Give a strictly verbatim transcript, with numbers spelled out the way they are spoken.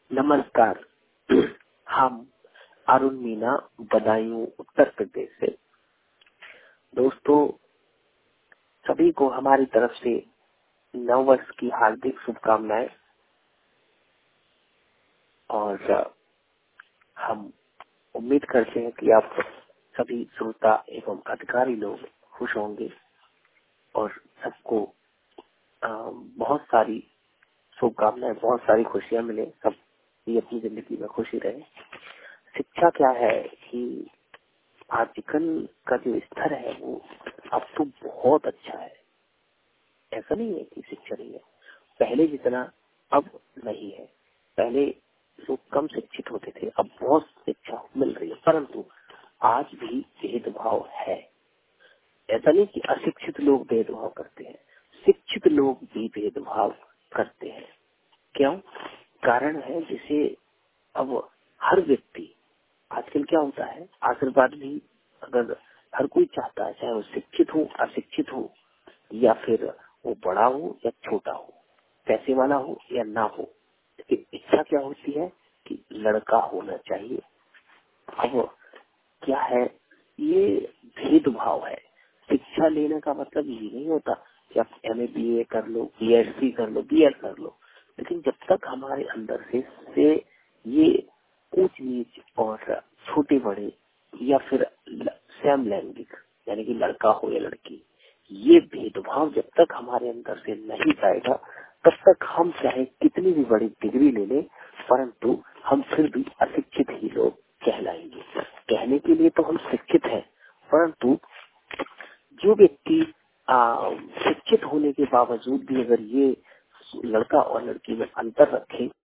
नमस्कार। हम अरुण मीना, बदायूं, उत्तर प्रदेश से। दोस्तों, सभी को हमारी तरफ से नव वर्ष की हार्दिक शुभकामनाएं। और हम उम्मीद करते हैं कि आप सभी श्रोता एवं अधिकारी लोग खुश होंगे और सबको बहुत सारी शुभकामनाएं, बहुत सारी खुशियां मिले, सब ये अपनी जिंदगी में खुशी रहे। शिक्षा क्या है कि आजकल का जो स्तर है वो अब तो बहुत अच्छा है। ऐसा नहीं है कि शिक्षा नहीं है, पहले जितना अब नहीं है। पहले लोग कम शिक्षित होते थे, अब बहुत शिक्षा मिल रही है, परंतु आज भी भेदभाव है। ऐसा नहीं कि अशिक्षित लोग भेदभाव करते हैं, शिक्षित लोग भी भेदभाव करते हैं। क्यों? कारण है जैसे अब हर व्यक्ति, आजकल क्या होता है, आशीर्वाद भी अगर हर कोई चाहता है, चाहे वो शिक्षित हो, अशिक्षित हो, या फिर वो बड़ा हो या छोटा हो, पैसे वाला हो या ना हो, लेकिन इच्छा क्या होती है कि लड़का होना चाहिए। अब क्या है, ये भेदभाव है। शिक्षा लेने का मतलब ये नहीं होता कि आप एम ए बी ए कर लो, बी एस सी कर लो, बी एड कर लो, लेकिन जब तक हमारे अंदर से, से ये ऊंच नीच और छोटे बड़े या फिर सैम लैंगिक, यानी कि लड़का हो या लड़की, ये भेदभाव जब तक हमारे अंदर से नहीं जाएगा, तब तक हम चाहे कितनी भी बड़ी डिग्री ले लें, परंतु हम फिर भी अशिक्षित ही लोग कहलाएंगे। कहने के लिए तो हम शिक्षित हैं, परंतु जो व्यक्ति शिक्षित होने के बावजूद भी अगर ये लड़का और लड़की में अंतर रखे